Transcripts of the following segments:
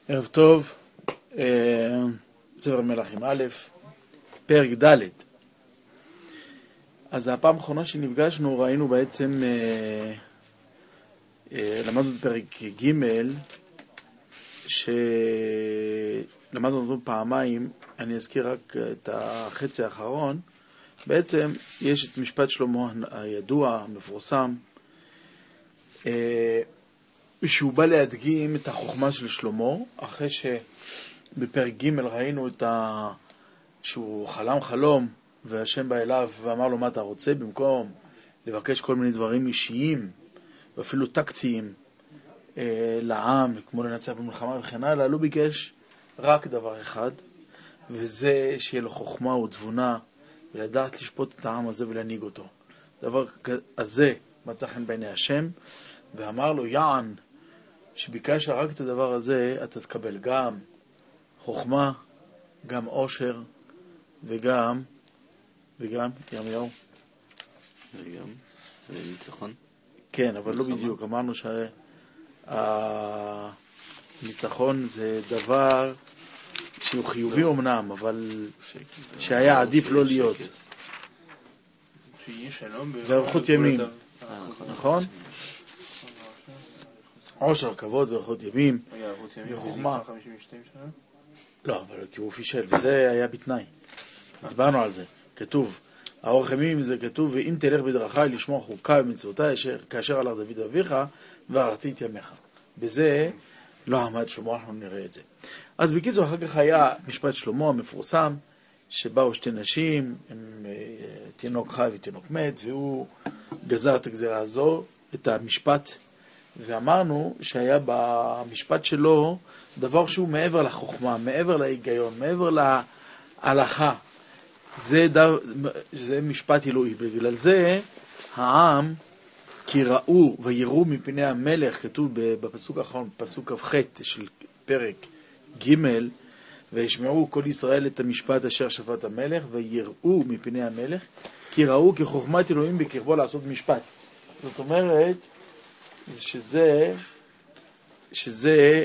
ערב טוב, ספר מלכים א', פרק ד'. אז הפעם האחרונה שנפגשנו ראינו בעצם, למדנו בפרק ג' שלמדנו אותו פעמיים. אני אזכיר רק את החצי האחרון. בעצם יש את משפט שלמה הידוע, המפורסם, שהוא בא להדגים את החוכמה של שלמה, אחרי שבפרק ג' ראינו שהוא חלם חלום, והשם בא אליו ואמר לו מה אתה רוצה, במקום לבקש כל מיני דברים אישיים ואפילו טקטיים לעם, כמו לנצח במלחמה וכן הלאה, לא ביקש רק דבר אחד, וזה שיהיה לו חוכמה ותבונה ולדעת לשפוט את העם הזה ולהנהיג אותו. דבר הזה מצא חן בעיני השם, ואמר לו, יען, שביקש רק את הדבר הזה, אתה תקבל גם חוכמה, גם עושר, וגם ירמיהו. וגם ניצחון. כן, אבל לא בדיוק. אמרנו שהניצחון זה דבר שהוא חיובי אמנם, אבל שהיה עדיף לא להיות. ואריכות ימים. נכון? עושר, כבוד ואריכות ימים וחוכמה. לא, אבל כי הוא פישל, וזה היה בתנאי. דיברנו על זה. כתוב, האורך ימים זה כתוב, ואם תלך בדרכי לשמוע חוקי ומצוותיי כאשר הלך דוד אביך ואהרתי את ימיך. בזה לא עמד שלמה, אנחנו נראה את זה. אז בקיצור, אחר כך היה משפט שלמה המפורסם, שבאו שתי נשים, תינוק חי ותינוק מת, והוא גזר את הגזרה הזו, את המשפט, ואמרנו שהיה במשפט שלו דבר שהוא מעבר לחוכמה, מעבר להיגיון, מעבר להלכה. זה משפט אלוהי. בגלל זה העם כי ראו ויראו מפני המלך, כתוב בפסוק האחרון, פסוק כ"ח של פרק ג', וישמעו כל ישראל את המשפט אשר שפט המלך, ויראו מפני המלך, כי ראו כי חוכמת אלוהים בקרבו לעשות משפט. זאת אומרת שזה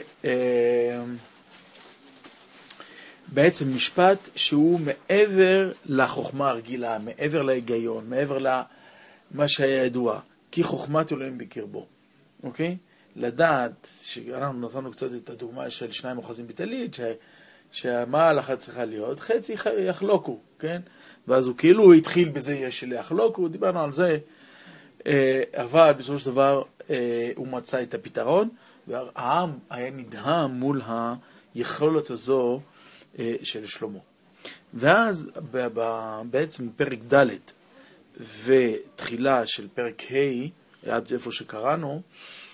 בעצם משפט שהוא מעבר לחוכמה הרגילה, מעבר להיגיון, מעבר למה שהיה ידוע, כי חוכמת אלוהים בקרבו. אוקיי? לדעת, שאנחנו נתנו קצת את הדוגמה של שניים אוחזים בטלית, שמה ההלכה צריכה להיות? חצי יחלוקו, כן? ואז הוא כאילו התחיל בזה יש ליחלוקו, דיברנו על זה, אבל בסופו של דבר הוא מצא את הפתרון, והעם היה נדהם מול היכולת הזו של שלמה. ואז בעצם פרק ד' ותחילה של פרק ה', עד איפה שקראנו,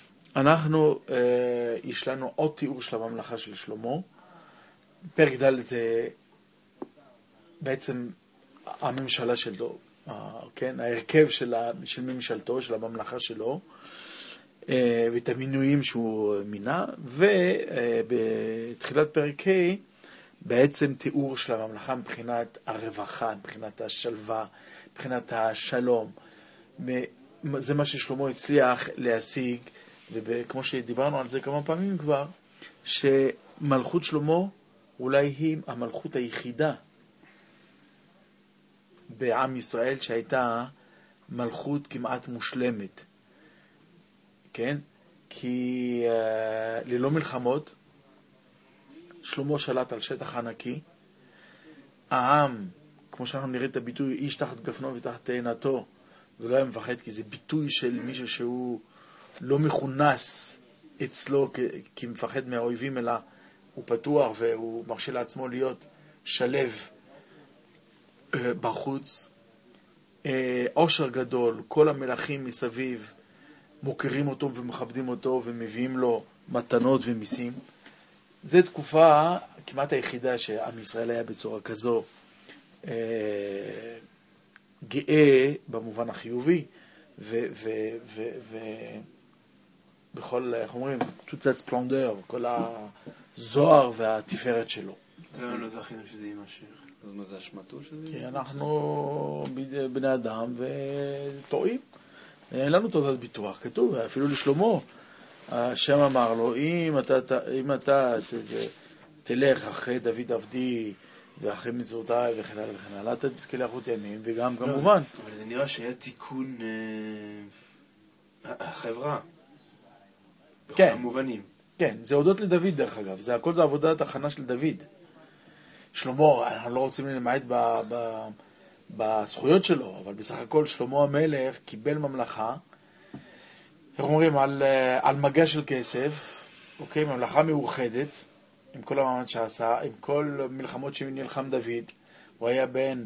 יש לנו עוד תיאור של הממלכה של שלמה. פרק ד' זה בעצם הממשלה שלו, כן? ההרכב של ממשלתו, של הממלכה שלו, ואת המינויים שהוא מינה, ובתחילת פרק ה' בעצם תיאור של הממלכה מבחינת הרווחה, מבחינת השלווה, מבחינת השלום. זה מה ששלמה הצליח להשיג, וכמו שדיברנו על זה כמה פעמים כבר, שמלכות שלמה אולי היא המלכות היחידה בעם ישראל שהייתה מלכות כמעט מושלמת. כן? כי ללא מלחמות, שלמה שלט על שטח ענקי. העם, כמו שאנחנו נראה את הביטוי, איש תחת גפנו ותחת תאנתו, ולא היה מפחד, כי זה ביטוי של מישהו שהוא לא מכונס אצלו כי מפחד מהאויבים, אלא הוא פתוח והוא מרשה לעצמו להיות שלב בחוץ. עושר גדול, כל המלכים מסביב מוכרים אותו ומכבדים אותו ומביאים לו מתנות ומיסים. זו תקופה כמעט היחידה שעם ישראל היה בצורה כזו גאה במובן החיובי, ובכל, איך אומרים, תוצאת ספלנדר, כל הזוהר והתפארת שלו. למה לא זכינו שזה יימשך? אז מה זה אשמתו של זה? כי אנחנו בני אדם וטועים. אין לנו תעודת ביטוח, כתוב, אפילו לשלמה, השם אמר לו, אם אתה תלך אחרי דוד עבדי ואחרי מצוותיי וכן הלאה וכן הלאה, אתה תזכה לאריכות ימים, וגם כמובן. אבל זה נראה שהיה תיקון החברה. בכל המובנים. כן, זה הודות לדוד דרך אגב, הכל זה עבודת הכנה של דוד. שלמה, אנחנו לא רוצים למעט בזכויות שלו, אבל בסך הכל שלמה המלך קיבל ממלכה, איך אומרים, על מגע של כסף, אוקיי, ממלכה מאוחדת, עם כל המאמץ שעשה, עם כל מלחמות שנלחם דוד, הוא היה בן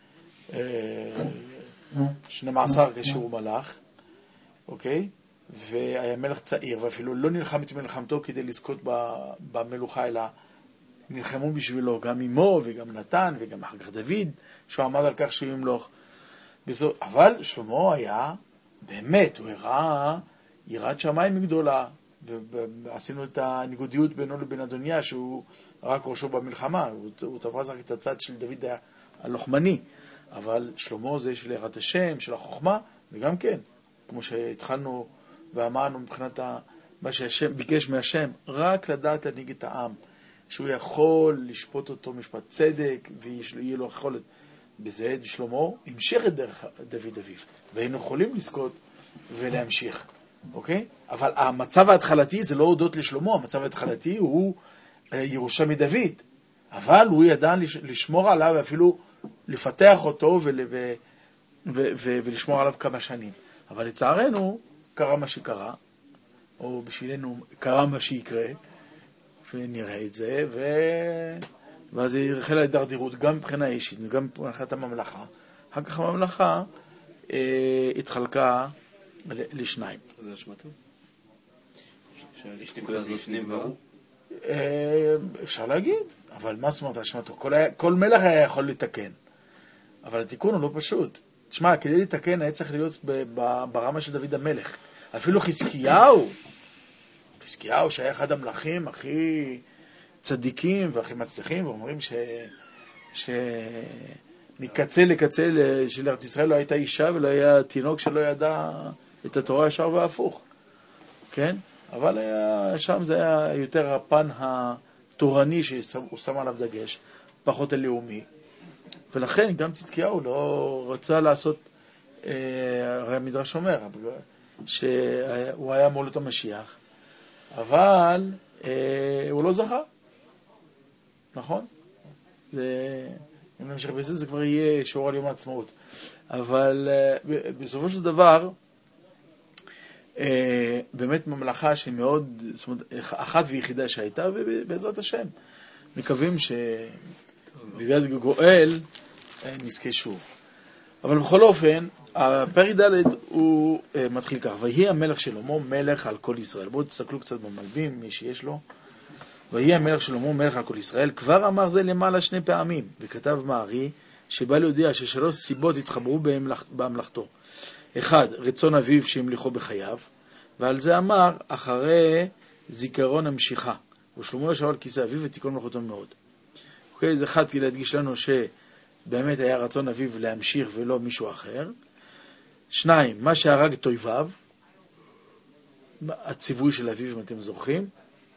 12 כשהוא מלך, אוקיי, והיה מלך צעיר, ואפילו לא נלחם את מלחמתו כדי לזכות במלוכה, אלא נלחמו בשבילו, גם אמו וגם נתן וגם אחר כך דוד, שהוא עמד על כך שהוא ימלוך. אבל שלמה היה, באמת, הוא הראה יראת שמיים גדולה, ועשינו את הניגודיות בינו לבין אדוניה, שהוא רק ראשו במלחמה, הוא תפס רק את הצד של דוד הלוחמני, אבל שלמה זה של יראת השם, של החוכמה, וגם כן, כמו שהתחלנו ואמרנו מבחינת מה שהשם ביקש מהשם, רק לדעת להנהיג את העם, שהוא יכול לשפוט אותו משפט צדק, ויהיה לו יכולת. בזה שלמה המשיך את דרך דוד אביו, והיינו יכולים לזכות ולהמשיך. אוקיי? אבל המצב ההתחלתי זה לא הודות לשלמה, המצב ההתחלתי הוא ירושה מדוד, אבל הוא ידע לשמור עליו ואפילו לפתח אותו ולשמור עליו כמה שנים. אבל לצערנו קרה מה שקרה, או בשבילנו קרה מה שיקרה, ונראה את זה, ואז החלה ההידרדרות גם מבחינה אישית וגם מבחינת הממלכה. אחר כך הממלכה התחלקה לשניים. זה אשמתו? אפשר להגיד, אבל מה זאת אומרת אשמתו? כל מלך היה יכול לתקן, אבל התיקון הוא לא פשוט. תשמע, כדי לתקן היה צריך להיות ברמה של דוד המלך. אפילו חזקיהו שהיה אחד המלכים הכי צדיקים והכי מצליחים, ואומרים שמקצה לקצה של ארץ ישראל לא הייתה אישה ולא היה תינוק שלא ידע את התורה ישר והפוך, כן? אבל שם זה היה יותר הפן התורני שהוא שם עליו דגש, פחות הלאומי, ולכן גם צדקיהו לא רצה לעשות, הרי המדרש אומר שהוא היה מולד המשיח, אבל הוא לא זכה, נכון? אם נמשיך בזה זה כבר יהיה שיעור על יום העצמאות, אבל בסופו של דבר באמת ממלכה שהיא מאוד, זאת אומרת, אחת ויחידה שהייתה, ובעזרת השם מקווים שבגלל גואל נזכה שוב. אבל בכל אופן הפרק ד' הוא מתחיל כך: ויהי המלך שלמה מלך על כל ישראל. בואו תסתכלו קצת במלווים, מי שיש לו. ויהי המלך שלמה מלך על כל ישראל, כבר אמר זה למעלה 2 פעמים, וכתב מערי שבא להודיע ש3 סיבות התחברו בהמלכתו. 1, רצון אביו שהמליכו בחייו, ועל זה אמר אחרי זיכרון המשיכה, ושלמה ישב על כיסא אביו ותיקון מלכותו מאוד. אוקיי, זה 1 כדי להדגיש לנו שבאמת היה רצון אביו להמשיך ולא מישהו אחר. 2, מה שהרג את אויביו, הציווי של אביו, אם אתם זוכרים,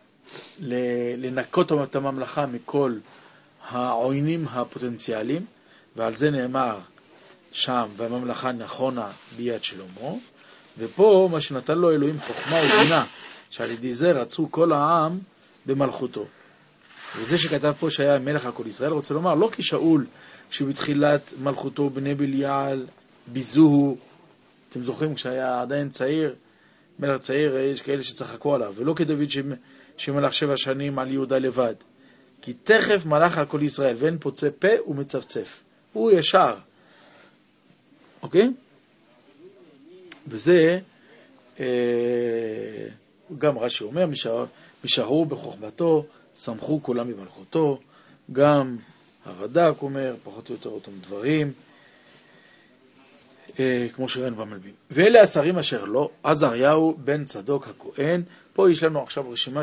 לנקות את הממלכה מכל העוינים הפוטנציאליים, ועל זה נאמר שם, והממלכה נכונה ביד שלמה. ופה מה שנתן לו אלוהים חוכמה ובינה, שעל ידי זה רצו כל העם במלכותו. וזה שכתב פה שהיה מלך על כל ישראל, רוצה לומר, לא כשאול שבתחילת מלכותו בני בליעל ביזוהו, אתם זוכרים כשהיה עדיין צעיר, מלך צעיר, יש כאלה שצחקו עליו, ולא כדוד שמלך 7 שנים על יהודה לבד, כי תכף מלך על כל ישראל, ואין פוצה פה ומצפצף, הוא ישר. אוקיי? וזה גם רש"י אומר, משהרו בחוכמתו, שמחו כולם במלכותו. גם הרד"ק אומר פחות או יותר אותם דברים, כמו שראינו במלבים. ואלה השרים אשר לא, עזריהו בן צדוק הכהן. פה יש לנו עכשיו רשימה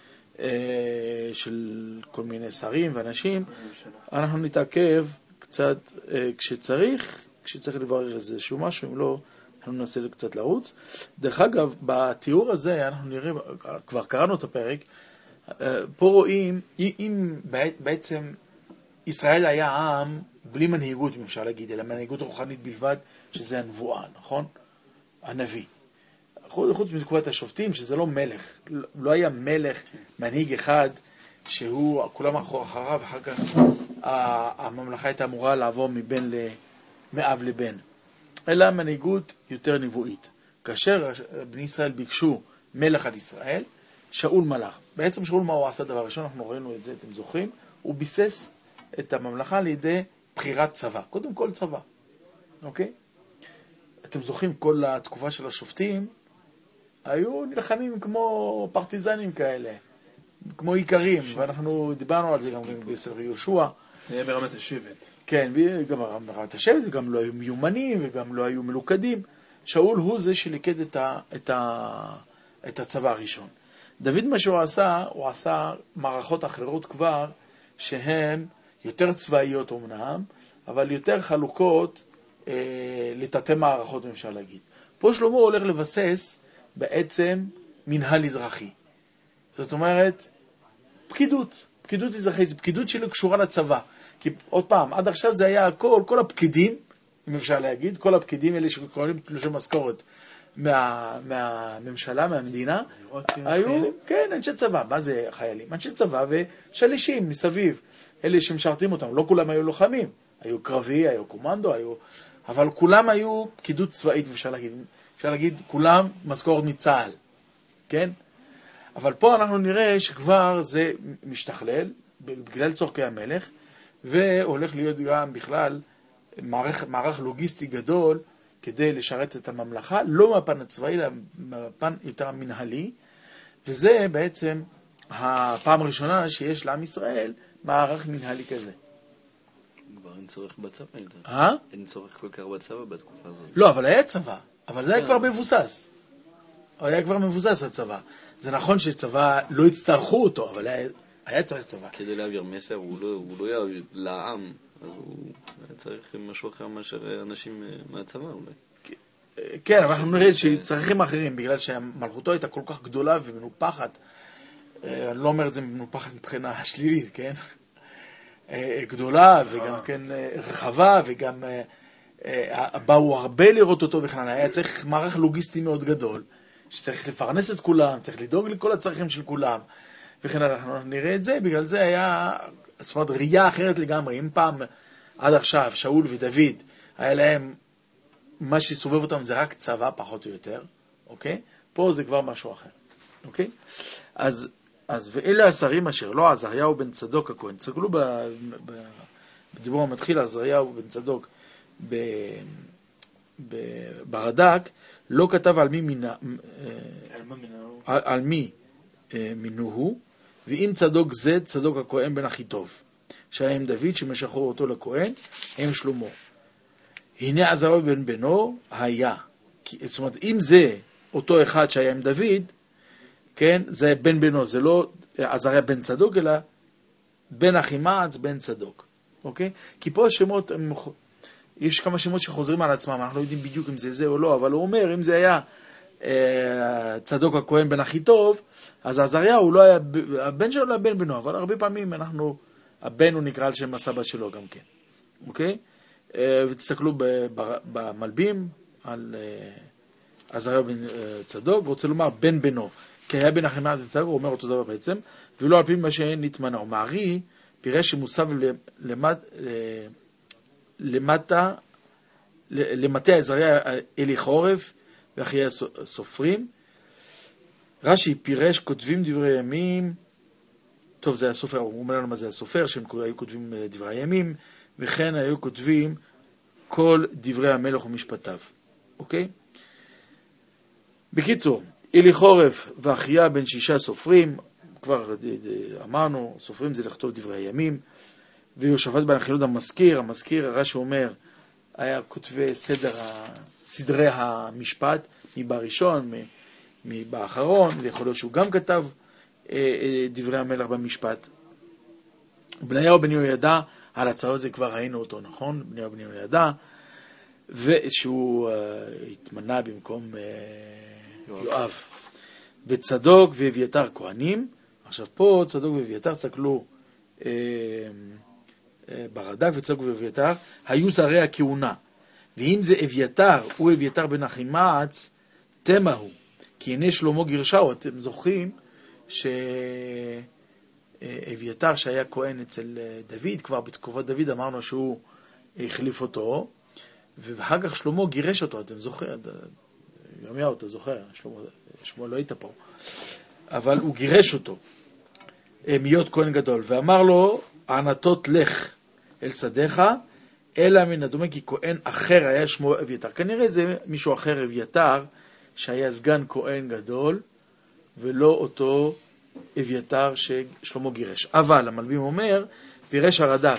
של כל מיני שרים ואנשים. אנחנו נתעכב קצת כשצריך לברר איזשהו משהו, אם לא אנחנו ננסה קצת לרוץ. דרך אגב, בתיאור הזה אנחנו נראה, כבר קראנו את הפרק, פה רואים, אם בעצם ישראל היה עם בלי מנהיגות, אם אפשר להגיד, אלא מנהיגות רוחנית בלבד, שזה הנבואה, נכון? הנביא. חוץ מתקופת השופטים, שזה לא מלך, לא היה מלך, מנהיג אחד, שהוא, כולם אחריו, אחר כך הממלכה הייתה אמורה לעבור מאב לבן. אלא מנהיגות יותר נבואית. כאשר בני ישראל ביקשו מלך על ישראל, שאול מלך. בעצם שאול מה הוא עשה דבר ראשון, אנחנו ראינו את זה, אתם זוכרים? הוא ביסס את הממלכה לידי בחירת צבא. קודם כל צבא. אוקיי? אתם זוכרים, כל התקופה של השופטים, היו נלחמים כמו פרטיזנים כאלה, כמו עיקרים, ואנחנו דיברנו על זה גם בספר יהושע. זה היה ברמת השבט. כן, גם ברמת השבט, וגם לא היו מיומנים, וגם לא היו מלוכדים. שאול הוא זה שליקד את הצבא הראשון. דוד מה שהוא עשה מערכות אחרות כבר, שהן יותר צבאיות אומנם, אבל יותר חלוקות לתתי מערכות, אפשר להגיד. פה שלמה הולך לבסס בעצם מנהל אזרחי. זאת אומרת, פקידות אזרחית, פקידות שלו קשורה לצבא. כי עוד פעם, עד עכשיו זה היה כל הפקידים, אם אפשר להגיד, כל הפקידים האלה שקוראים תלושי משכורת מהממשלה, מהמדינה, היו, כן, אנשי צבא. מה זה חיילים? אנשי צבא ושלישים מסביב, אלה שמשרתים אותם. לא כולם היו לוחמים, היו קרבי, היו קומנדו, אבל כולם היו פקידות צבאית, אפשר להגיד, כולם משכורת מצה"ל, כן? אבל פה אנחנו נראה שכבר זה משתכלל, בגלל צורכי המלך, והולך להיות גם בכלל מערך לוגיסטי גדול, כדי לשרת את הממלכה, לא מהפן הצבאי, אלא מהפן יותר מנהלי, וזה בעצם הפעם הראשונה שיש לעם ישראל מערך מנהלי כזה. כבר אין צורך בצבא. אין צורך כל כך בצבא בתקופה הזאת. לא, אבל היה צבא, אבל זה היה כבר מבוסס. היה כבר מבוסס הצבא. זה נכון שצבא לא הצטרכו אותו, אבל היה צריך צבא. כדי להעביר מסר, הוא לא יעביר לעם, אז הוא צריך משהו אחר מאשר אנשים מהצבא אולי. כן, אבל אנחנו נראה שצריכים אחרים, בגלל שהמלכותו הייתה כל כך גדולה ומנופחת, אני לא אומר את זה מנופחת מבחינה שלילית, כן? גדולה וגם כן רחבה, וגם באו הרבה לראות אותו בכלל. היה צריך מערך לוגיסטי מאוד גדול, שצריך לפרנס את כולם, צריך לדאוג לכל הצרכים של כולם, וכן אנחנו נראה את זה. בגלל זה היה, זאת אומרת, ראייה אחרת לגמרי. אם פעם עד עכשיו שאול ודוד היה להם, מה שסובב אותם זה רק צבא פחות או יותר, אוקיי? פה זה כבר משהו אחר, אוקיי? אז ואלה השרים אשר לא, עזריהו בן צדוק הכהן. תסתכלו בדיבור המתחיל, עזריהו בן צדוק ברד"ק, לא כתב על מי מינוהו, ואם צדוק זה, צדוק הכהן בן אחיטוב, שהיה עם דוד שמשחרר אותו לכהן, עם שלמה. הנה עזריהו בן בנו היה. זאת אומרת, אם זה אותו אחד שהיה עם דוד, כן, זה בן בנו, זה לא עזריה בן צדוק, אלא בן אחימעץ בן צדוק. אוקיי? כי פה השמות, יש כמה שמות שחוזרים על עצמם, אנחנו לא יודעים בדיוק אם זה או לא, אבל הוא אומר, אם זה היה צדוק הכהן בן אחיטוב, אז עזריה הוא לא היה, הבן שלו לא היה בן בנו, אבל הרבה פעמים הבן הוא נקרא על שם הסבא שלו גם כן. אוקיי? ותסתכלו במלבים על עזריה בן צדוק, רוצה לומר בן בנו. כי היה בן אחימעץ בן צדוק, הוא אומר אותו דבר בעצם, ולא על פי מה שנתמנה. הוא מערי, פירש שמוסב למטה עזריה אלי חורף, ואחי הסופרים. רש"י פירש כותבים דברי ימים, טוב זה הסופר, הוא אומר לנו מה זה הסופר, שהם היו כותבים דברי ימים, וכן היו כותבים כל דברי המלך ומשפטיו. אוקיי? בקיצור, אלי חורף ואחיה בן 6 סופרים, כבר אמרנו, סופרים זה לכתוב דברי הימים, ויושבת בן חילוד המזכיר, רש"י אומר, היה כותבי סדרי המשפט, מבראשון, מבאחרון, ויכול להיות שהוא גם כתב דברי המלך במשפט. בניהו בן יהוידע, על הצבא הזה כבר ראינו אותו, נכון? בניהו בן יהוידע, ושהוא התמנה במקום יואב. וצדוק ואביתר כהנים. עכשיו פה צדוק ואביתר צקלו ברד"ק, וצדוק ואביתר היו שרי הכהונה. ואם זה אביתר, הוא אביתר בן אחימעץ, תמה הוא. כי הנה שלמה גירשהו. אתם זוכרים שאביתר שהיה כהן אצל דוד, כבר בתקופת דוד אמרנו שהוא החליף אותו, ואחר כך שלמה גירש אותו. אתם זוכרים? ירמיהו, אתה זוכר? שלמה לא היית פה. אבל הוא גירש אותו להיות כהן גדול, ואמר לו, ענתות לך אל שדך, אלא מן הדומה כי כהן אחר היה שמו אביתר. כנראה זה מישהו אחר אביתר, שהיה סגן כהן גדול, ולא אותו אביתר ששלמה גירש. אבל המלבים אומר, פירש הרד"ק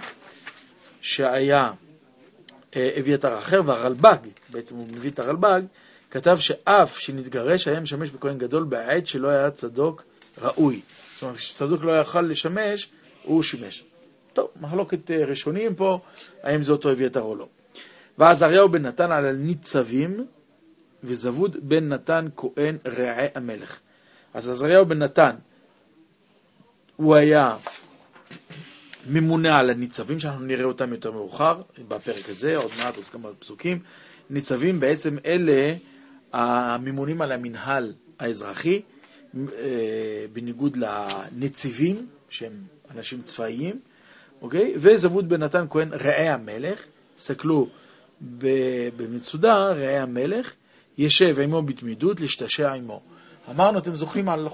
שהיה אביתר אחר, והרלב"ג, בעצם הוא מביא את הרלב"ג, כתב שאף שנתגרש היה משמש בכהן גדול בעת שלא היה צדוק ראוי. זאת אומרת, כשצדוק לא יכל לשמש, הוא שימש. טוב, מחלוקת ראשונים פה, האם זה אותו אביתר או לא. ועזריהו בן נתן על ניצבים, וזבוד בן נתן כהן רעי המלך. אז עזריהו בן נתן, הוא היה ממונה על הניצבים, שאנחנו נראה אותם יותר מאוחר, בפרק הזה, עוד מעט, עוד כמה פסוקים. ניצבים בעצם אלה הממונים על המנהל האזרחי, בניגוד לנציבים, שהם אנשים צבאיים, אוקיי? וזבוד בן נתן כהן רעי המלך, סתכלו במצודה, רעי המלך, ישב עמו בתמידות, להשתשע עמו. אמרנו, אתם זוכרים על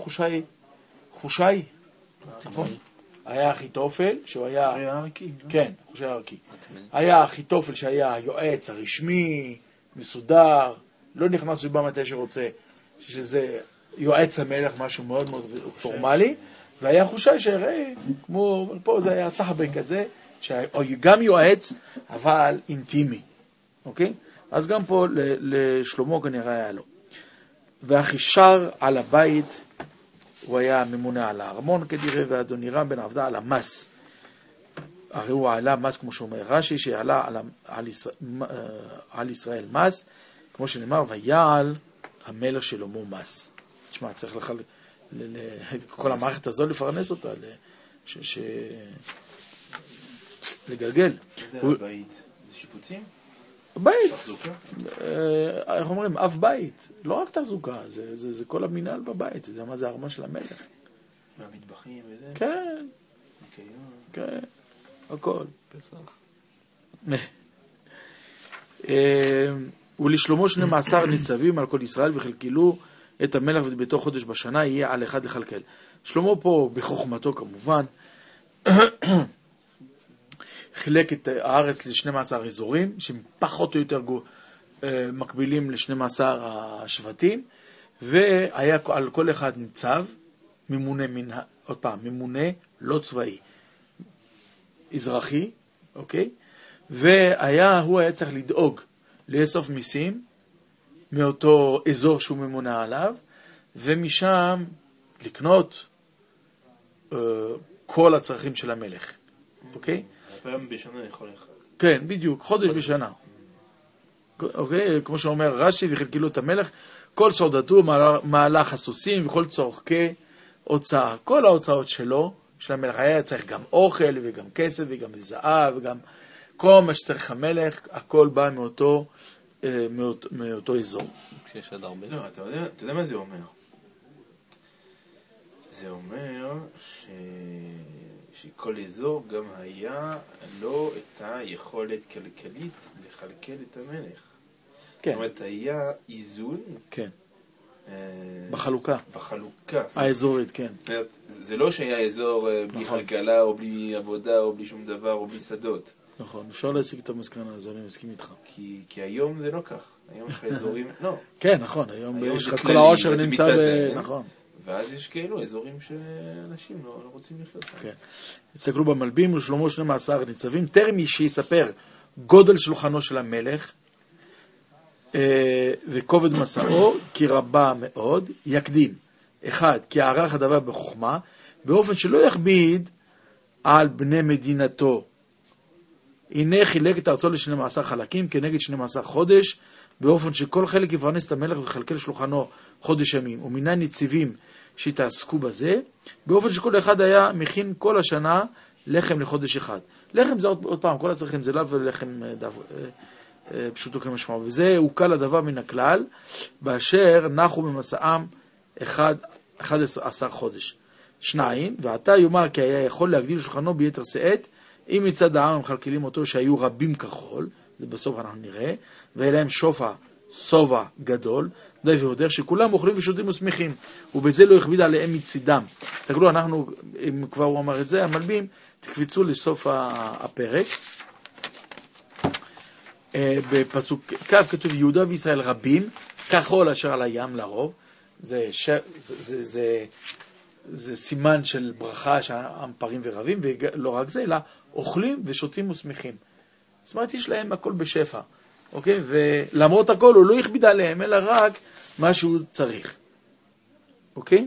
חושי? נכון? היה אחיתופל, שהוא היה... חושי הערכי. כן, חושי הערכי. היה אחיתופל שהיה היועץ הרשמי, מסודר, לא נכנס לבא מתי שרוצה, שזה יועץ המלך, משהו מאוד מאוד פורמלי, והיה חושי שהראה, כמו פה זה היה סחבק כזה, גם יועץ, אבל אינטימי. אוקיי? אז גם פה לשלמה כנראה היה לו. והחישר על הבית, הוא היה ממונה על הארמון כדירה, ואדונירם בן עבדה על המס. הרי הוא עלה מס, כמו שאומר רש"י, שעלה על ישראל מס, כמו שנאמר, ויעל המלך שלמה מס. תשמע, צריך כל המערכת הזו לפרנס אותה, לגלגל. זה הבית? זה שיפוצים? בית. תחזוקה? איך אומרים? אב בית. לא רק תחזוקה, זה כל המנהל בבית. זה מה זה הארמון של המלך. והמטבחים וזה? כן. ניקיון. כן. הכל. פסח. ולשלמה 12 ניצבים על כל ישראל, וחלקלו את המלך ואת ביתו חודש בשנה, יהיה על אחד לכלכל. שלמה פה בחוכמתו כמובן, חילק את הארץ ל-12 אזורים, שהם פחות או יותר מקבילים ל-12 השבטים, והיה על כל אחד ניצב, ממונה, עוד פעם, ממונה לא צבאי, אזרחי, אוקיי? הוא היה צריך לדאוג לאסוף מיסים מאותו אזור שהוא ממונה עליו, ומשם לקנות כל הצרכים של המלך, אוקיי? פעם בשנה יכול אחד. כן, בדיוק, חודש בשנה. אוקיי? כמו שאומר רש"י, וחלקלו את המלך, כל סעודתו מהלך הסוסים וכל צורכי הוצאה. כל ההוצאות שלו, של המלך, היה צריך גם אוכל וגם כסף וגם זהב וגם כל מה שצריך המלך, הכל בא מאותו אזור. כשיש עד הרבה. לא, אתה יודע מה זה אומר? זה אומר שכל אזור גם היה לו את היכולת כלכלית לכלכל את המלך. כן. זאת אומרת, היה איזון. כן. בחלוקה. בחלוקה. האזורית, כן. זאת אומרת, זה לא שהיה אזור בלי כלכלה או בלי עבודה או בלי שום דבר או בלי שדות. נכון, אפשר להשיג את המסקנה הזו, אני מסכים איתך. כי היום זה לא כך. היום יש לך אזורים, לא. כן, נכון, היום יש לך כל העושר נמצא נכון. ואז יש כאילו אזורים שאנשים לא רוצים לחיות. כן. תסתכלו במלבים, ושלמה 12 ניצבים, טרם שיספר גודל שולחנו של המלך, וכובד מסעו, כי רבה מאוד, יקדים. אחד, כי ערך הדבר בחוכמה, באופן שלא יכביד על בני מדינתו, הנה חילק את ארצו ל12 חלקים כנגד 12 חודש, באופן שכל חלק יפרנס את המלך וחלקל שולחנו חודש ימים, ומינה נציבים שהתעסקו בזה, באופן שכל אחד היה מכין כל השנה לחם לחודש אחד. לחם זה עוד פעם, כל הצריכים זה לאו לחם פשוטו כמשמעו, וזה הוא קל הדבר מן הכלל, באשר נחו במסעם 11 חודש. 2, ועתה יאמר כי היה יכול להגדיל שולחנו ביתר שאת, אם מצד העם הם מחלקלים אותו שהיו רבים כחול, זה בסוף אנחנו נראה, והיה להם סובה גדול, די והודר שכולם אוכלים ושותים ושמחים, ובזה לא הכביד עליהם מצידם. סגלו, אנחנו, אם כבר הוא אמר את זה, המלבים, תקפיצו לסוף הפרק. בפסוק כ' כתוב יהודה וישראל רבים, כחול אשר על הים לרוב, זה סימן של ברכה שהעם פרים ורבים, ולא רק זה, אלא אוכלים ושותים ושמחים. זאת אומרת, יש להם הכל בשפע, אוקיי? ולמרות הכל הוא לא הכביד עליהם, אלא רק מה שהוא צריך. אוקיי?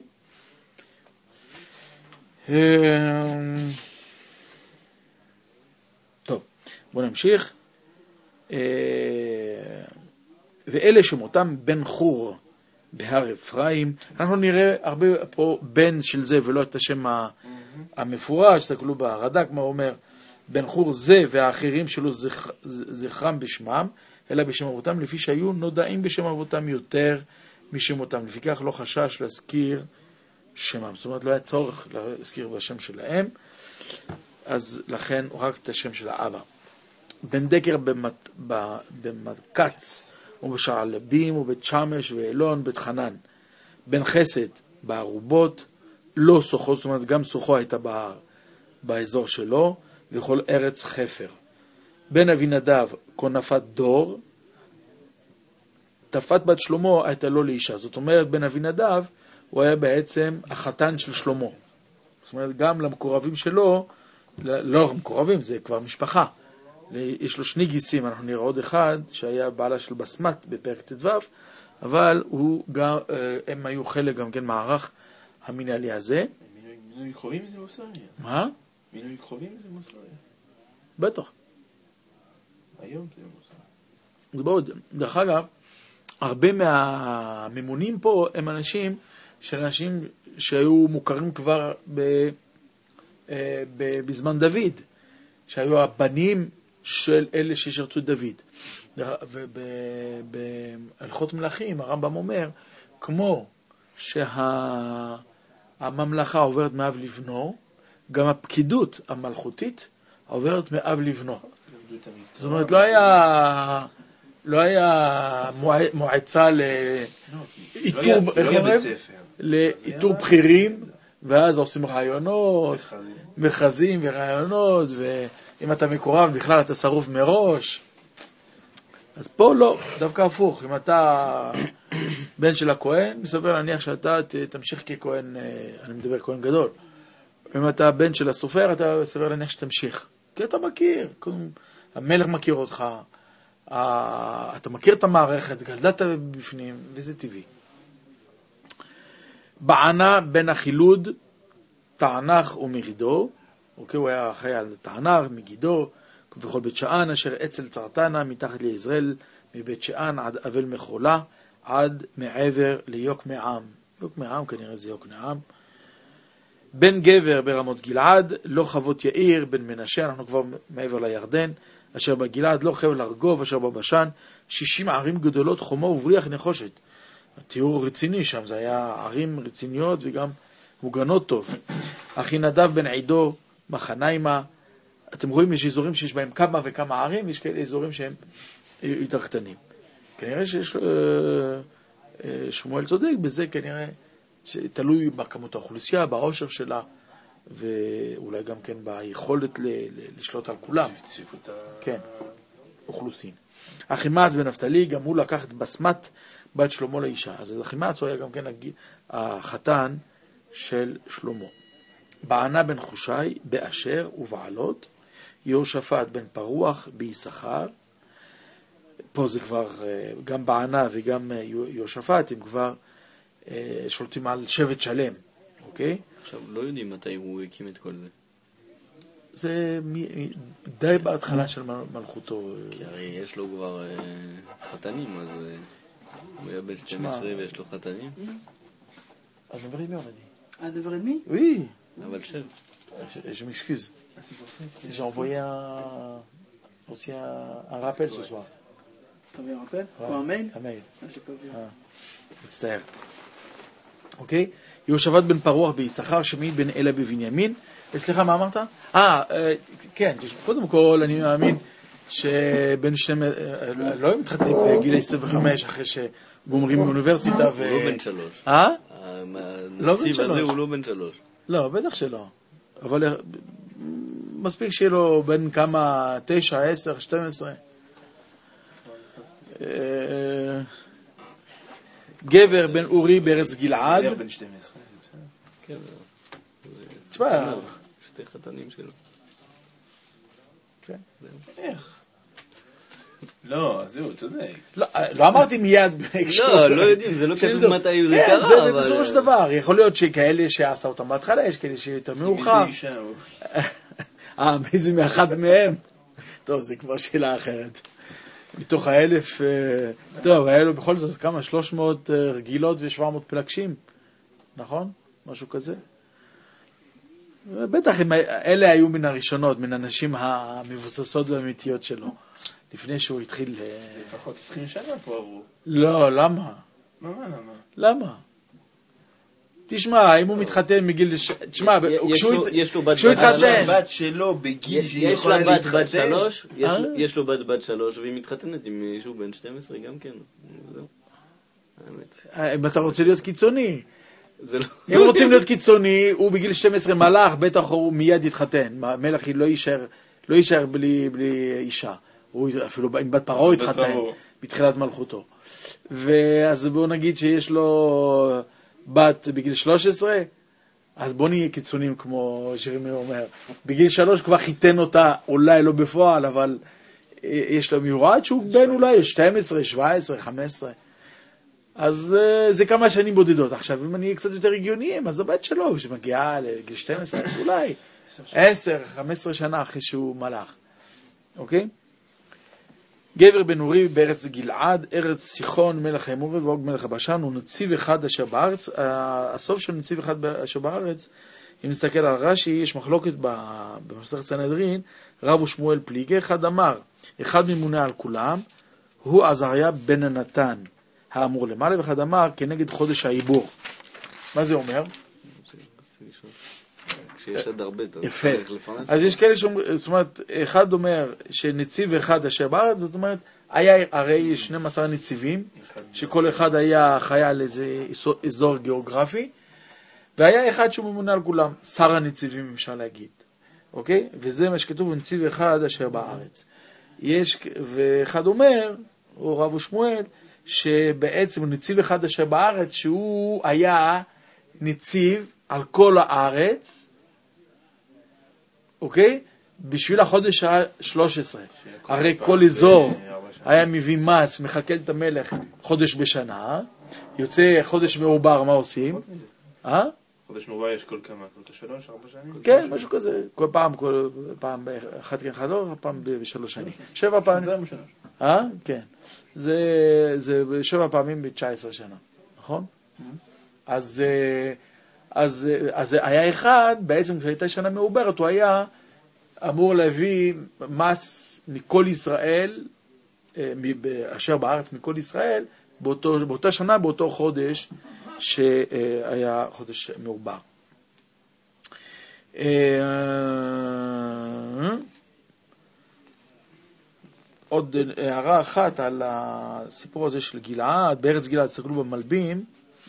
טוב, בואו נמשיך. ואלה שמותם בן חור בהר אפרים, אנחנו נראה הרבה פה בן של זה ולא את השם המפורש, תסתכלו ברד"ק מה אומר, בן חור זה והאחרים שלו זכרם בשמם, אלא בשם אבותם, לפי שהיו נודעים בשם אבותם יותר משמותם, לפיכך לא חשש להזכיר שמם, זאת אומרת לא היה צורך להזכיר בשם שלהם, אז לכן רק את השם של האבא. בן דקר במקץ ובשעלבים ובית שמש ואלון בית חנן, בן חסד בערובות, לא סוחו, זאת אומרת גם סוחו הייתה באזור שלו, וכל ארץ חפר. בן אבינדב כונפת דור, תפת בת שלמה הייתה לו לאישה, זאת אומרת בן אבינדב הוא היה בעצם החתן של שלמה, זאת אומרת גם למקורבים שלו, לא מקורבים, זה כבר משפחה, יש לו שני גיסים, אנחנו נראה עוד אחד שהיה בעלה של בסמת בפרק ט"ו, אבל הם היו חלק גם כן מערך המנהלי הזה. מינוי קרובים זה מוסריה. מה? מינוי קרובים זה מוסריה. בטח. היום זה מוסריה. זה מאוד. דרך אגב, הרבה מהממונים פה הם אנשים שהיו מוכרים כבר בזמן דוד, שהיו הבנים של אלה ששרתו את דוד. ובהלכות מלכים הרמב"ם אומר, כמו שהממלכה עוברת מאב לבנו, גם הפקידות המלכותית עוברת מאב לבנו. זאת אומרת, לא היה מועצה לאיתור בכירים, ואז עושים רעיונות, מכרזים ורעיונות, ואם אתה מקורב בכלל אתה שרוף מראש. אז פה לא, דווקא הפוך. אם אתה בן של הכהן, מספר להניח שאתה תמשיך ככהן, אני מדבר כהן גדול. אם אתה בן של הסופר, אתה מספר להניח שתמשיך. כי אתה מכיר, המלך מכיר אותך, אתה מכיר את המערכת, גלדת בפנים, וזה טבעי. בענה בן החילוד, תענך ומגידו, אוקיי, הוא היה אחראי על תענך, מגידו, וכל בית שאן אשר אצל צרתנה מתחת לישראל, מבית שאן עד אבל מחולה, עד מעבר ליוקנעם. יוקנעם כנראה זה יוקנעם. בן גבר ברמות גלעד, לא חוות יאיר, בן מנשה, אנחנו כבר מעבר לירדן, אשר בגלעד לא חבל ארגוב, אשר בבשן, 60 ערים גדולות, חומה ובריח נחושת. התיאור רציני שם, זה היה ערים רציניות וגם מוגנות טוב. אחי נדב בן עידו, מחניימה, אתם רואים, יש אזורים שיש בהם כמה וכמה ערים, יש כאלה אזורים שהם יותר קטנים. כנראה שיש שמואל צודק בזה, כנראה שתלוי בכמות האוכלוסייה, בעושר שלה, ואולי גם כן ביכולת לשלוט על כולם. כן, אוכלוסין. אחימץ בן נפתלי, גם הוא לקח את בסמת בת שלמה לאישה. אז אחימץ הוא היה גם כן החתן של שלמה. בענה בן חושי, באשר ובעלות, יהושפט בן פרוח, ביששכר. פה זה כבר, גם בענה וגם יהושפט, הם כבר שולטים על שבט שלם, אוקיי? עכשיו, לא יודעים מתי הוא הקים את כל זה. זה די בהתחלה של מלכותו. כי הרי יש לו כבר חתנים, אז הוא היה בן 12 ויש לו חתנים. אז devrait bien, on a dit. Ah, devrait demi? Oui. אבל שב. Je m'excuse. J'ai envoyé aussi un rappel ce soir. T'avais un rappel? Ouais. Ou un mail? Un mail. Ah, j'ai pas vu. מצטער. אוקיי? יהושבט בן פרוח ביששכר, שמעי בן אלה בבנימין. סליחה, מה אמרת? כן, קודם כל אני מאמין שבן שני, לא מתחתנים בגיל 25 אחרי שגומרים באוניברסיטה הוא לא בן 3. לא בן 3. הזה הוא לא בן 3. לא, בטח שלא. אבל מספיק שיהיה לו בין כמה, 9, 10, 12. גבר בן אורי בארץ גלעד. גבר בן 12, זה בסדר. כן. תשמע. שתי חתנים שלו. כן. איך? לא, זהו, צודק. לא אמרתי מיד. לא יודעים, זה לא כתוב מתי זה קרה. זה בסופו של דבר. יכול להיות שכאלה שעשה אותם בהתחלה, יש כאלה שיותר מאוחר. מאיזה מאחד מהם? טוב, זה כבר שאלה אחרת. מתוך 1,000, טוב, היה לו בכל זאת כמה? 300 רגילות ו700 פלגשים, נכון? משהו כזה. בטח אלה היו מן הראשונות, מן הנשים המבוססות והאמיתיות שלו, לפני שהוא התחיל... לפחות 20 שנה פה עברו. לא, למה? למה? תשמע, אם הוא מתחתן מגיל... תשמע, כשהוא התחתן... בת שלו בגיל יש לה בת 3, יש לו בת 3, והיא מתחתנת עם מישהו בן 12 גם כן. זהו. אם אתה רוצה להיות קיצוני. אם רוצים להיות קיצוני, הוא בגיל 12 מלאך, בטח הוא מיד יתחתן. מלך לא יישאר בלי אישה. הוא אפילו עם בת פרעה התחתן, בתחילת מלכותו. ואז בואו נגיד שיש לו... בת בגיל 13, אז בוא נהיה קיצונים כמו שירמיה אומר. בגיל 3 כבר חיתן אותה, אולי לא בפועל, אבל יש לו מיועד שהוא בן אולי 12, 17, 15. אז זה כמה שנים בודדות. עכשיו, אם אני אהיה קצת יותר הגיוניים, אז הבת שלו, שמגיעה לגיל 12, אז אולי 10, 15 שנה אחרי שהוא מלאך. אוקיי? גבר בן אורי בארץ גלעד, ארץ סיחון מלך האמורי ואוג מלך הבשן, הוא נציב אחד אשר בארץ. הסוף של נציב אחד אשר בארץ, אם נסתכל על רש"י, יש מחלוקת במסכת סנהדרין, רב ושמואל פליגי, אחד אמר, אחד ממונה על כולם, הוא עזריה בן נתן, האמור למעלה, ואחד אמר כנגד חודש העיבור. מה זה אומר? שיש עד הרבה. יפה. אז יש כאלה שאומרים, זאת אומרת, אחד אומר שנציב אחד אשר בארץ, זאת אומרת, היה הרי 12 נציבים, שכל אחד היה חי על איזה אזור גיאוגרפי, והיה אחד שהוא ממונה על כולם, שר הנציבים אפשר להגיד. אוקיי? וזה מה שכתוב, נציב אחד אשר בארץ. ואחד אומר, או רב ושמואל, שבעצם נציב אחד אשר בארץ, שהוא היה נציב על כל הארץ, אוקיי? בשביל החודש ה-13. הרי כל אזור היה מביא מס, מחלקל את המלך חודש בשנה, יוצא חודש מעובר, מה עושים? חודש מעובר יש כל כמה? כל 3, 4 שנים? כן, משהו כזה. כל פעם באחד כן חדור, פעם ב3 שנים. 7 פעמים. כן. זה 7 פעמים ב19 שנה, נכון? אז היה אחד, בעצם כשהייתה שנה מעוברת, הוא היה אמור להביא מס מכל ישראל, אשר בארץ מכל ישראל, באותה שנה, באותו חודש, שהיה חודש מעובר. עוד הערה אחת על הסיפור הזה של גלעד, בארץ גלעד, תסתכלו במלבים,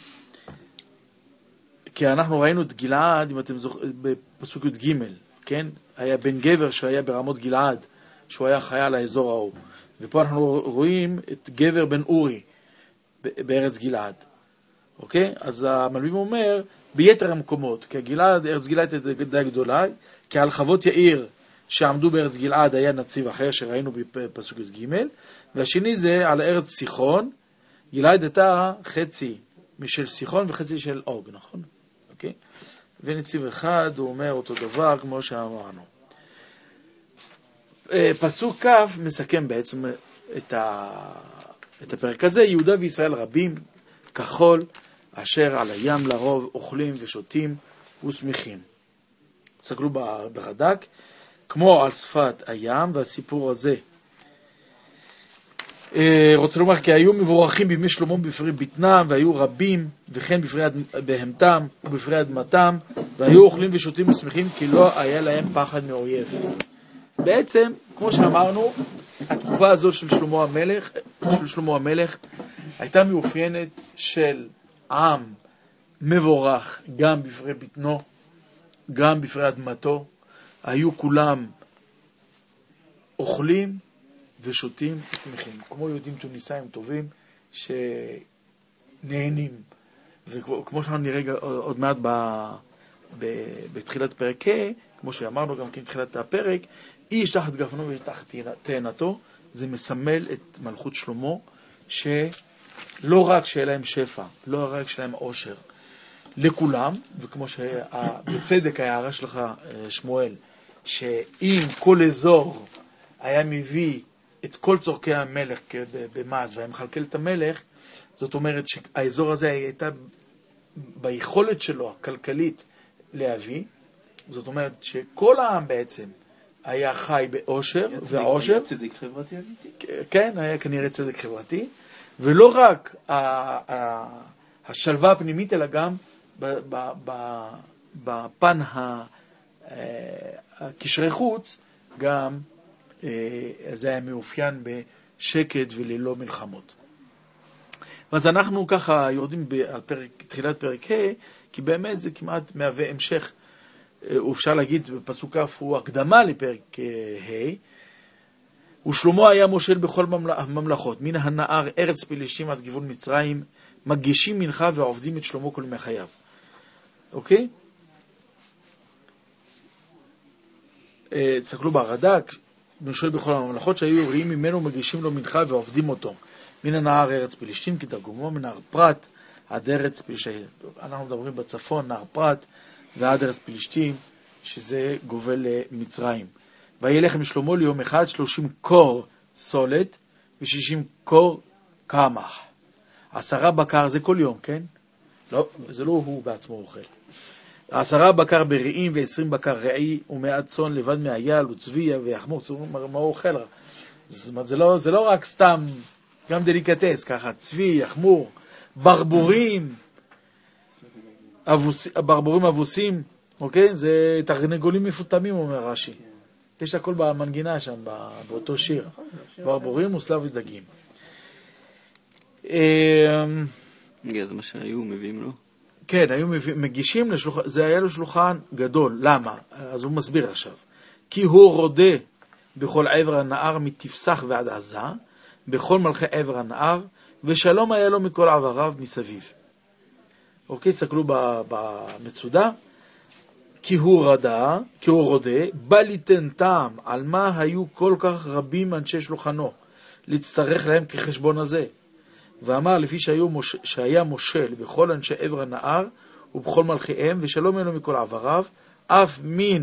כי אנחנו ראינו את גלעד, אם אתם זוכרים, בפסוק י"ג, כן? היה בן גבר שהיה ברמות גלעד, שהוא היה חייל לאזור ההוא. ופה אנחנו רואים את גבר בן אורי בארץ גלעד. אוקיי? אז המלבים אומר, ביתר המקומות, כי גלעד, ארץ גלעד הייתה די גדולה, כי על חוות יאיר שעמדו בארץ גלעד היה נציב אחר שראינו בפסוק י"ג, והשני זה על ארץ סיחון, גלעד הייתה חצי משל סיחון וחצי של אוג, נכון? אוקיי? ונציב אחד הוא אומר אותו דבר כמו שאמרנו. פסוק כ' מסכם בעצם את הפרק הזה. יהודה וישראל רבים כחול, אשר על הים לרוב אוכלים ושותים ושמחים. תסתכלו ברד"ק, כמו על שפת הים, והסיפור הזה רוצה לומר כי היו מבורכים בימי שלמה בפרי בטנם, והיו רבים וכן בפרי בהמתם ובפרי אדמתם, והיו אוכלים ושותים ושמחים כי לא היה להם פחד מאויב. בעצם, כמו שאמרנו, התקופה הזו של שלמה המלך הייתה מאופיינת של עם מבורך גם בפרי בטנו, גם בפרי אדמתו. היו כולם אוכלים ושותים ושמחים, כמו יהודים טוניסאים טובים שנהנים. וכמו שאנחנו נראה עוד מעט בתחילת פרק, כמו שאמרנו גם כן תחילת הפרק, איש תחת גפנו ואיש תחת תאנתו, זה מסמל את מלכות שלמה, שלא רק שיהיה להם שפע, לא רק שיהיה להם עושר לכולם, וכמו שבצדק ההערה שלך שמואל, שאם כל אזור היה מביא את כל צורכי המלך במעש והיה מחלקל את המלך, זאת אומרת שהאזור הזה הייתה ביכולת שלו הכלכלית להביא, זאת אומרת שכל העם בעצם היה חי באושר ועושר. היה צדק חברתי אמיתי. כן, היה כנראה צדק חברתי, ולא רק השלווה הפנימית, אלא גם בפן הקשרי חוץ, גם זה היה מאופיין בשקט וללא מלחמות. אז אנחנו ככה יורדים על תחילת פרק ה', כי באמת זה כמעט מהווה המשך, ואפשר להגיד בפסוק כ' הוא הקדמה לפרק ה'. ושלמה היה מושל בכל הממלכות, מן הנהר ארץ פלישתים עד גבול מצרים, מגישים מנחה ועובדים את שלמה כל ימי חייו. אוקיי? תסתכלו ברד"ק, מושל בכל הממלכות שהיו יוראים ממנו, מגישים לו מנחה ועובדים אותו. מן הנהר ארץ פלישתים כתרגומו, מנהר פרת עד ארץ פלישתים. אנחנו מדברים בצפון, נהר פרת ועד ארץ פלישתים, שזה גובל למצרים. וילך עם שלמה ליום אחד 30 קור סולת ו60 קור קמח. 10 בקר, זה כל יום, כן? לא, זה לא הוא בעצמו אוכל. 10 בקר ברעים ו20 בקר רעי ומעט צאן לבד מהייל וצביה ויחמור. מה הוא אוכל? זה לא רק סתם, גם דליקטס, ככה, צבי, יחמור, ברבורים אבוסים, אוקיי? זה תרנגולים מפותמים, אומר רש"י. יש הכל במנגינה שם, באותו שיר. ברבורים וסלב ודגים. זה מה שהיו מביאים לו? כן, היו מגישים לשולחן, זה היה לו שולחן גדול. למה? אז הוא מסביר עכשיו. כי הוא רודה בכל עבר הנהר מתפסח ועד עזה, בכל מלכי עבר הנהר, ושלום היה לו מכל עבריו מסביב. אוקיי, תסתכלו במצודה. כי הוא רודה, בא ליתן טעם על מה היו כל כך רבים אנשי שלוחנו, להצטרך להם כחשבון הזה. ואמר לפי שהיה מושל בכל אנשי עבר הנהר ובכל מלכיהם, ושלום אלו מכל עבריו, אף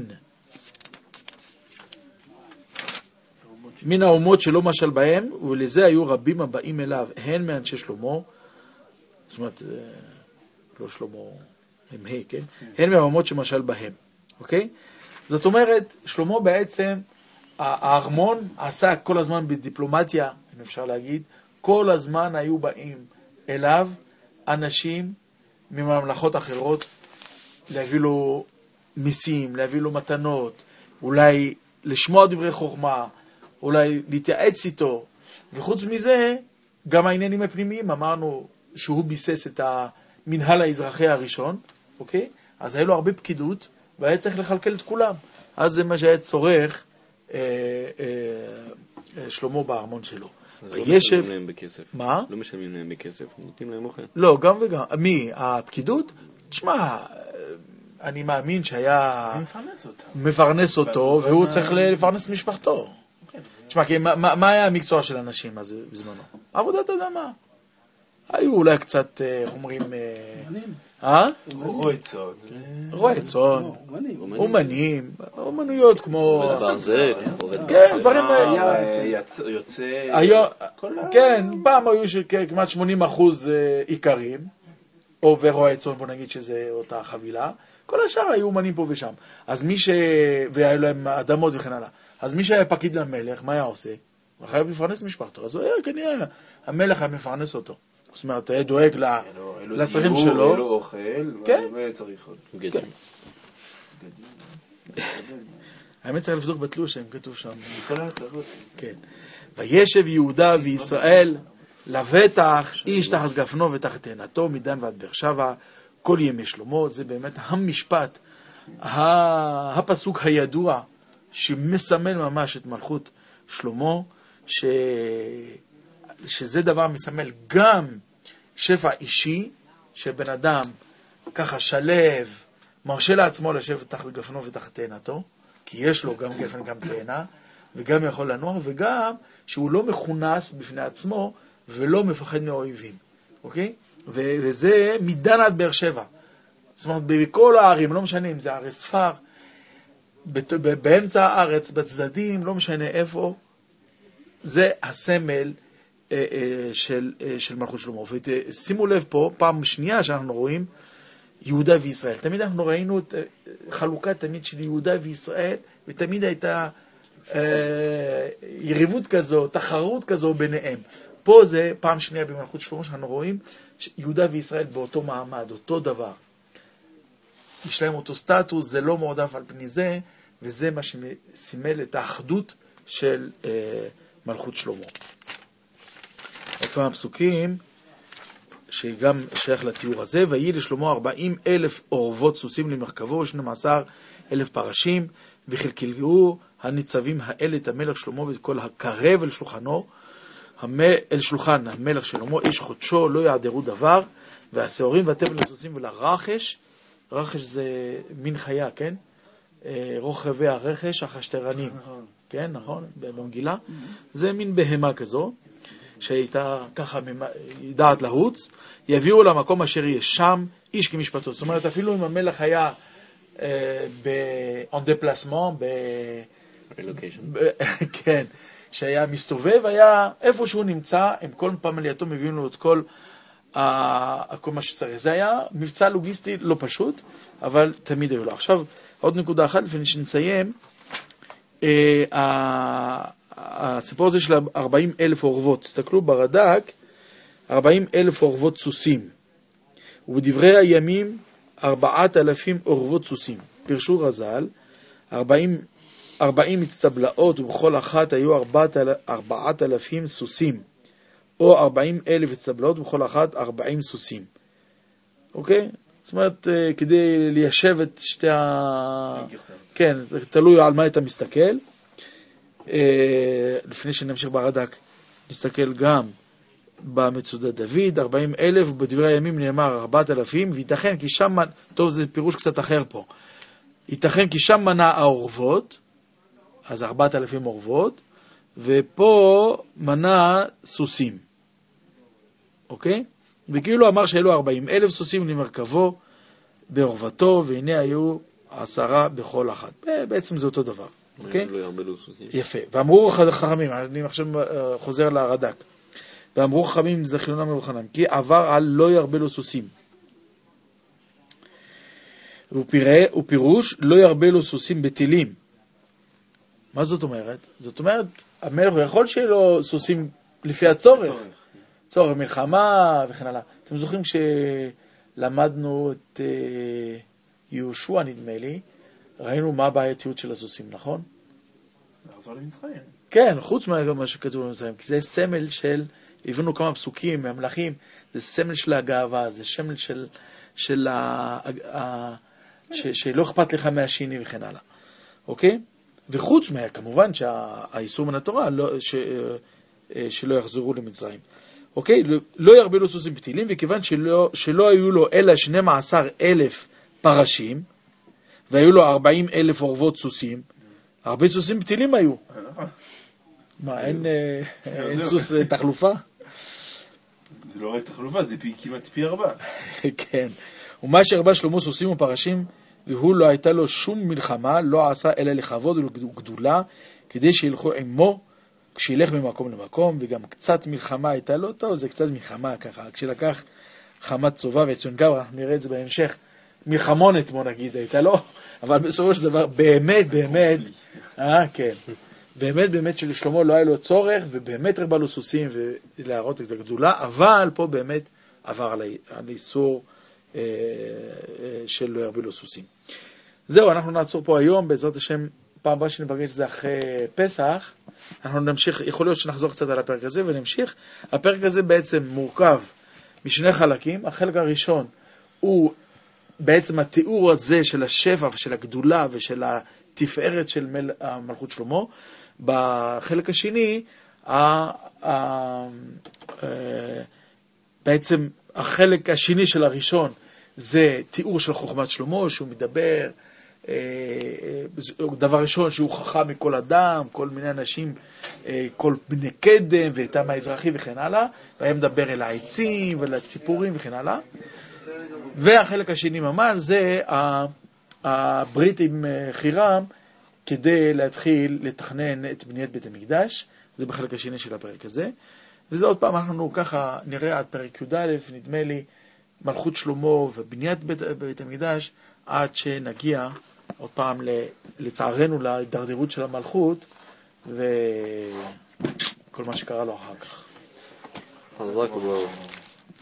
מן האומות שלא משל בהם, ולזה היו רבים הבאים אליו, הן מאנשי שלמה, זאת אומרת, לא שלמה, הם כן? הן מהאומות שמשל בהם. אוקיי? זאת אומרת, שלמה בעצם, הארמון עשה כל הזמן בדיפלומטיה, אם אפשר להגיד, כל הזמן היו באים אליו אנשים מממלכות אחרות להביא לו מיסים, להביא לו מתנות, אולי לשמוע דברי חוכמה, אולי להתייעץ איתו. וחוץ מזה, גם העניינים הפנימיים, אמרנו שהוא ביסס את המנהל האזרחי הראשון, אוקיי? אז היה לו הרבה פקידות, והיה צריך לחלקל את כולם. אז זה מה שהיה צורך שלמה בארמון שלו. לא משלמים להם בכסף. מה? לא משלמים להם בכסף, נותנים להם אוכל. לא, גם וגם. מי? הפקידות? תשמע, אני מאמין שהיה מפרנס אותו, והוא צריך לפרנס את משפחתו. תשמע, מה היה המקצוע של אנשים אז בזמנו? עבודת אדמה. היו אולי קצת, איך אומרים, רועי צאן, אומנים, אומנויות כמו... ברזל, כן, דברים... יוצא... כן, פעם היו כמעט 80% עיקרים, או ורועי צאן, בוא נגיד שזה אותה חבילה, כל השאר היו אומנים פה ושם. אז מי והיו להם אדמות וכן הלאה. אז מי שהיה פקיד למלך, מה היה עושה? הוא חייב לפרנס משפחתו. אז הוא היה כנראה, המלך היה מפרנס אותו. זאת אומרת, היה דואג לצרכים שלו. אין לו אוכל, וצריך עוד. גדים. האמת צריך לבדוק בתלוש, הם כתוב שם. כן. וישב יהודה וישראל לבטח, איש תחת גפנו ותחת תאנתו, מדן ועד באר שבע, כל ימי שלמה. זה באמת המשפט, הפסוק הידוע, שמסמל ממש את מלכות שלמה, שזה דבר מסמל גם שפע אישי, שבן אדם ככה שלב, מרשה לעצמו לשבת תחת גפנו ותחת תאנתו, כי יש לו גם גפן גם תאנה, וגם יכול לנוח, וגם שהוא לא מכונס בפני עצמו, ולא מפחד מהאויבים. אוקיי? וזה מדן עד באר שבע. זאת אומרת, בכל הערים, לא משנה אם זה ערי ספר, באמצע הארץ, בצדדים, לא משנה איפה, זה הסמל של מלכות שלמה. ושימו לב פה, פעם שנייה שאנחנו רואים, יהודה וישראל. תמיד אנחנו ראינו את חלוקה תמיד של יהודה וישראל, ותמיד הייתה יריבות כזו, תחרות כזו ביניהם. פה זה פעם שנייה במלכות שלמה שאנחנו רואים יהודה וישראל באותו מעמד, אותו דבר. יש להם אותו סטטוס, זה לא מועדף על פני זה, וזה מה שסימל את האחדות של מלכות שלמה. עוד כמה פסוקים שגם שייך לתיאור הזה. ויהי לשלמה 40,000 אורבות סוסים למרכבו, 12,000 פרשים, וחלקלו הניצבים האלה את המלך שלמה ואת כל הקרב אל שולחנו, אל שולחן המלך שלמה, איש חודשו לא יעדרו דבר, והשעורים והטבל לסוסים ולרחש, רחש זה מין חיה, כן? רוכבי הרכש, החשטרנים, כן, נכון? במגילה. זה מין בהמה כזו, שהייתה ככה יודעת להוץ, יביאו למקום אשר יש שם איש כמשפטו. זאת אומרת, אפילו אם המלך היה en déplacement, כן, שהיה מסתובב, היה איפה שהוא נמצא, עם כל פעם עלייתו מביאים לו את כל מה שצריך. זה היה מבצע לוגיסטי לא פשוט, אבל תמיד היו לו. עכשיו, עוד נקודה אחת, לפני שנסיים, הסיפור הזה של 40,000 אורבות, תסתכלו ברד"ק, 40,000 אורבות סוסים, ובדברי הימים 4,000 אורבות סוסים. פירשו רז"ל, 40 מצטבלאות, ובכל אחת היו 4,000 סוסים, או 40,000 מצטבלאות, ובכל אחת 40 סוסים. אוקיי? זאת אומרת, כדי ליישב את שתי כן, תלוי על מה אתה מסתכל. לפני שנמשיך ברד"ק, נסתכל גם במצודת דוד, 40,000, ובדברי הימים נאמר 4,000, וייתכן כי שם, טוב, זה פירוש קצת אחר פה, ייתכן כי שם מנה האורבות, אז 4,000 אורבות, ופה מנה סוסים. אוקיי? וכאילו אמר שהיו 40,000 סוסים למרכבו באורבתו, והנה היו 10 בכל אחת. בעצם זה אותו דבר. אוקיי? יפה. ואמרו חכמים, אני עכשיו חוזר לרד"ק, ואמרו חכמים זה חילונם ובחנם, כי עבר על לא ירבה לו סוסים. ופירוש לא ירבה לו סוסים בטילים. מה זאת אומרת? זאת אומרת, המלך הוא יכול שיהיה לו סוסים לפי הצורך. צורך מלחמה וכן הלאה. אתם זוכרים שלמדנו את יהושע, נדמה לי, ראינו מה הבעייתיות של הסוסים, נכון? לחזור למצרים. כן, חוץ מה שכתוב למצרים, כי זה סמל של, הבנו כמה פסוקים מהמלכים, זה סמל של הגאווה, זה סמל שלא אכפת לך מהשני וכן הלאה. אוקיי? וחוץ כמובן שהאיסור מן התורה, שלא יחזרו למצרים. אוקיי? לא ירבה לו סוסים פתילים, וכיוון שלא היו לו אלא 12,000 פרשים, והיו לו 40,000 אורבות סוסים, הרבה סוסים פתילים היו. מה, אין סוס תחלופה? זה לא רק תחלופה, זה כמעט פי 4. כן. ומה שהרבה שלמה סוסים ופרשים, והוא לא הייתה לו שום מלחמה, לא עשה אלא לכבוד וגדולה, כדי שילכו עמו, כשילך ממקום למקום, וגם קצת מלחמה הייתה לו, טוב, זה קצת מלחמה ככה, כשלקח חמת צובה וציון גבר, אנחנו נראה את זה בהמשך, מלחמונת, בוא נגיד, הייתה לו, אבל בסופו של דבר, באמת, כן, באמת שלשלמה לא היה לו צורך, ובאמת רבה לו סוסים, ולהראות את הגדולה, אבל פה באמת עבר על איסור של לא ירבה לו סוסים. זהו, אנחנו נעצור פה היום, בעזרת השם, פעם הבאה שנפגש זה אחרי פסח, אנחנו נמשיך, יכול להיות שנחזור קצת על הפרק הזה ונמשיך. הפרק הזה בעצם מורכב משני חלקים. החלק הראשון הוא בעצם התיאור הזה של השפע ושל הגדולה ושל התפארת של מלכות שלמה. בחלק השני, בעצם החלק השני של הראשון זה תיאור של חוכמת שלמה, שהוא מדבר, דבר ראשון שהוא חכם מכל אדם, כל מיני אנשים, כל בני קדם ואיתם האזרחי וכן הלאה, והיה מדבר אל העצים ואל הציפורים וכן הלאה. והחלק השני ממש זה הברית עם חירם, כדי להתחיל לתכנן את בניית בית המקדש. זה בחלק השני של הפרק הזה. וזה עוד פעם אנחנו ככה נראה עד פרק י"א, נדמה לי, מלכות שלמה ובניית בית המקדש, עד שנגיע עוד פעם לצערנו להידרדרות של המלכות וכל מה שקרה לו אחר כך. חזק וברוך.